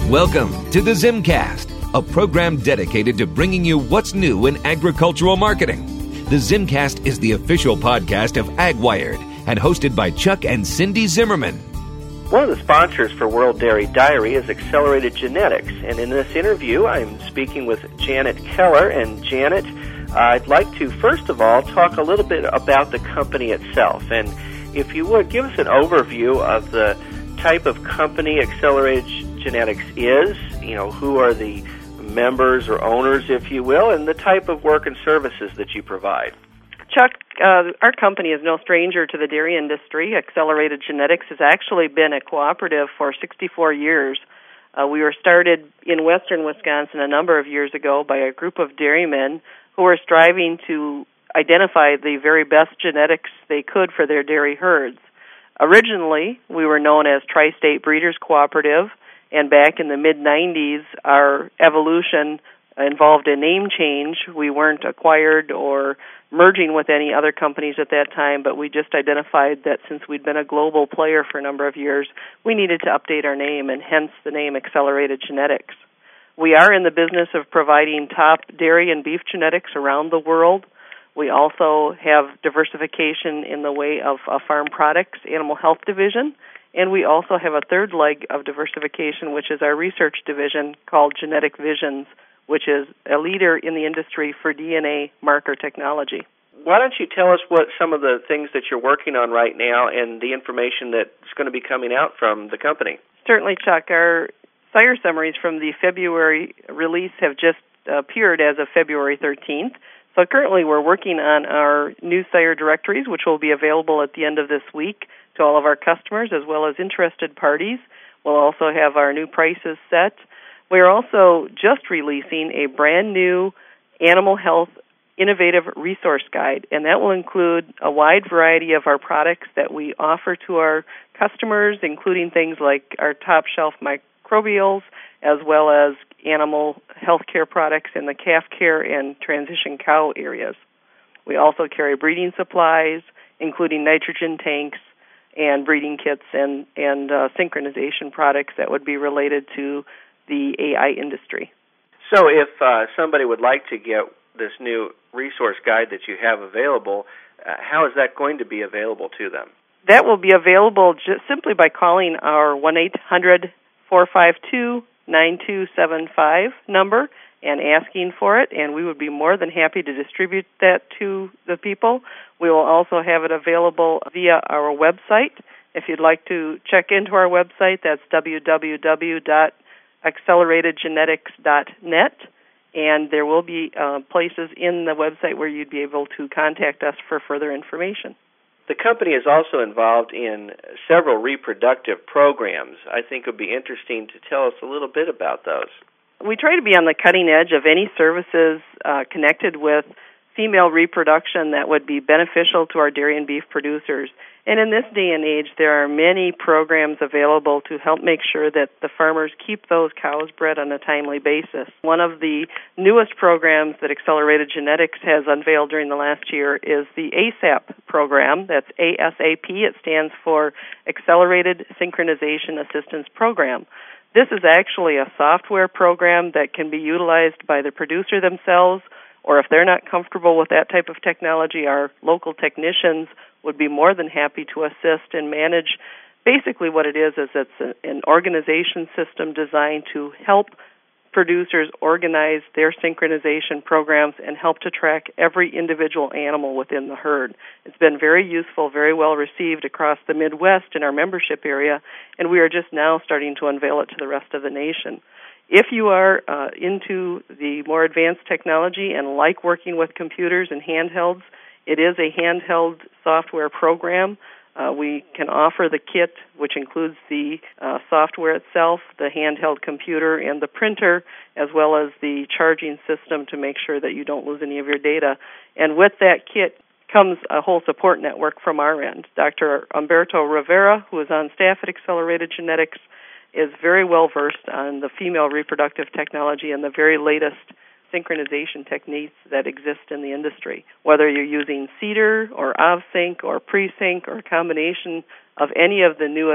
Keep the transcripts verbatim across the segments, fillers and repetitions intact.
Welcome to the Zimcast, a program dedicated to bringing you what's new in agricultural marketing. The Zimcast is the official podcast of AgWired and hosted by Chuck and Cindy Zimmerman. One of the sponsors for World Dairy Diary is Accelerated Genetics, and in this interview I'm speaking with Janet Keller. And Janet, uh, I'd like to first of all talk a little bit about the company itself, and if you would, give us an overview of the type of company Accelerated Genetics is, you know, who are the members or owners, if you will, and the type of work and services that you provide. Chuck, uh, our company is no stranger to the dairy industry. Accelerated Genetics has actually been a cooperative for sixty-four years. Uh, we were started in western Wisconsin a number of years ago by a group of dairymen who were striving to identify the very best genetics they could for their dairy herds. Originally, we were known as Tri-State Breeders Cooperative, and back in the mid nineties, our evolution involved a name change. We weren't acquired or merging with any other companies at that time, but we just identified that since we'd been a global player for a number of years, we needed to update our name, and hence the name Accelerated Genetics. We are in the business of providing top dairy and beef genetics around the world. We also have diversification in the way of uh, farm products, animal health division, and we also have a third leg of diversification, which is our research division called Genetic Visions, which is a leader in the industry for D N A marker technology. Why don't you tell us what some of the things that you're working on right now and the information that's going to be coming out from the company? Certainly, Chuck. Our sire summaries from the February release have just appeared as of February thirteenth. So currently we're working on our new sire directories, which will be available at the end of this week to all of our customers as well as interested parties. We'll also have our new prices set. We're also just releasing a brand new animal health innovative resource guide, and that will include a wide variety of our products that we offer to our customers, including things like our top shelf microbials, as well as animal health care products in the calf care and transition cow areas. We also carry breeding supplies, including nitrogen tanks and breeding kits and, and uh, synchronization products that would be related to the A I industry. So if uh, somebody would like to get this new resource guide that you have available, uh, how is that going to be available to them? That will be available just simply by calling our one eight hundred four five two nine two seven five number and asking for it, and we would be more than happy to distribute that to the people. We will also have it available via our website. If you'd like to check into our website, that's w w w dot accelerated genetics dot net, and there will be uh, places in the website where you'd be able to contact us for further information. The company is also involved in several reproductive programs. I think it would be interesting to tell us a little bit about those. We try to be on the cutting edge of any services uh, connected with female reproduction that would be beneficial to our dairy and beef producers. And in this day and age, there are many programs available to help make sure that the farmers keep those cows bred on a timely basis. One of the newest programs that Accelerated Genetics has unveiled during the last year is the A S A P program. That's A S A P. It stands for Accelerated Synchronization Assistance Program. This is actually a software program that can be utilized by the producer themselves, or if they're not comfortable with that type of technology, our local technicians would be more than happy to assist and manage. Basically what it is is it's an organization system designed to help producers organize their synchronization programs and help to track every individual animal within the herd. It's been very useful, very well received across the Midwest in our membership area, and we are just now starting to unveil it to the rest of the nation. If you are uh, into the more advanced technology and like working with computers and handhelds, it is a handheld software program. Uh, we can offer the kit, which includes the uh, software itself, the handheld computer, and the printer, as well as the charging system to make sure that you don't lose any of your data. And with that kit comes a whole support network from our end. Doctor Umberto Rivera, who is on staff at Accelerated Genetics, is very well versed on the female reproductive technology and the very latest synchronization techniques that exist in the industry. Whether you're using CEDAR or OVSync or PreSync or a combination of any of the newest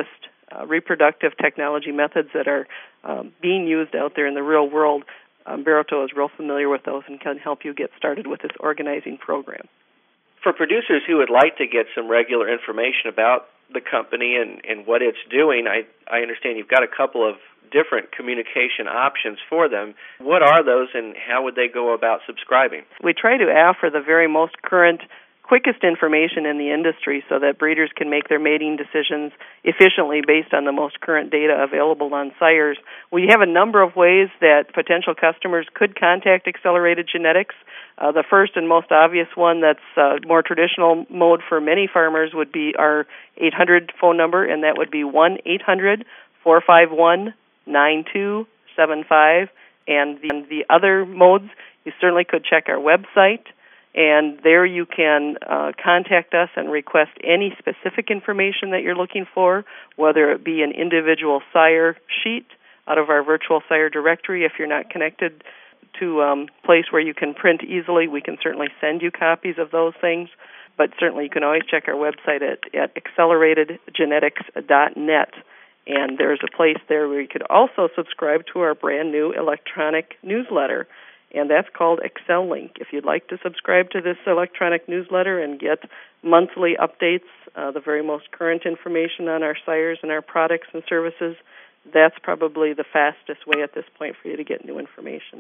uh, reproductive technology methods that are um, being used out there in the real world, um, Baroto is real familiar with those and can help you get started with this organizing program. For producers who would like to get some regular information about the company and, and what it's doing, I, I understand you've got a couple of different communication options for them. What are those, and how would they go about subscribing? We try to offer the very most current, quickest information in the industry so that breeders can make their mating decisions efficiently based on the most current data available on sires. We have a number of ways that potential customers could contact Accelerated Genetics. Uh, the first and most obvious one that's uh, more traditional mode for many farmers would be our eight hundred phone number, and that would be one eight hundred four five one nine two seven five. And the, the other modes, you certainly could check our website, and there you can uh, contact us and request any specific information that you're looking for, whether it be an individual sire sheet out of our virtual sire directory. If you're not connected to a um, place where you can print easily, we can certainly send you copies of those things. But certainly you can always check our website at, at accelerated genetics dot net. And there's a place there where you could also subscribe to our brand new electronic newsletter, and that's called ExcelLink. If you'd like to subscribe to this electronic newsletter and get monthly updates, uh, the very most current information on our sires and our products and services, that's probably the fastest way at this point for you to get new information.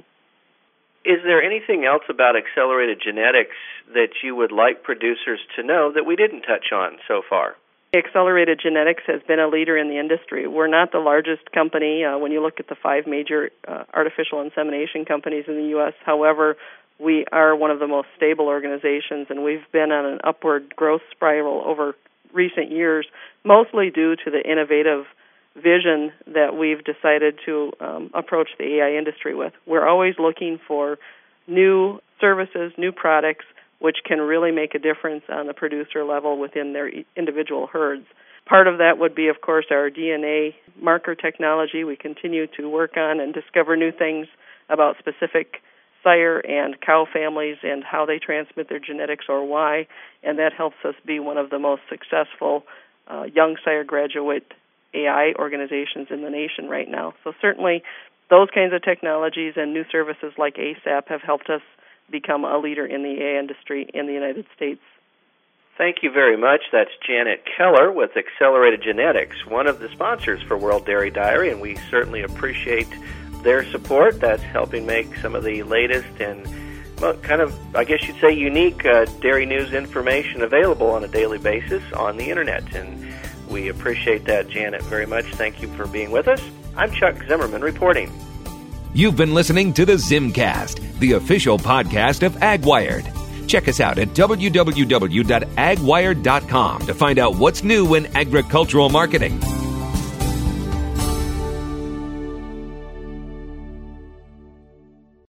Is there anything else about Accelerated Genetics that you would like producers to know that we didn't touch on so far? Accelerated Genetics has been a leader in the industry. We're not the largest company uh, when you look at the five major uh, artificial insemination companies in the U S However, we are one of the most stable organizations, and we've been on an upward growth spiral over recent years, mostly due to the innovative vision that we've decided to um, approach the A I industry with. We're always looking for new services, new products, which can really make a difference on the producer level within their individual herds. Part of that would be, of course, our D N A marker technology. We continue to work on and discover new things about specific sire and cow families and how they transmit their genetics or why, and that helps us be one of the most successful uh, young sire graduate A I organizations in the nation right now. So certainly those kinds of technologies and new services like A S A P have helped us become a leader in the A I industry in the United States. Thank you very much. That's Janet Keller with Accelerated Genetics, one of the sponsors for World Dairy Diary, and we certainly appreciate their support. That's helping make some of the latest and, well, kind of, I guess you'd say, unique uh, dairy news information available on a daily basis on the Internet, and we appreciate that, Janet, very much. Thank you for being with us. I'm Chuck Zimmerman reporting. You've been listening to the Zimcast, the official podcast of AgWired. Check us out at w w w dot ag wired dot com to find out what's new in agricultural marketing.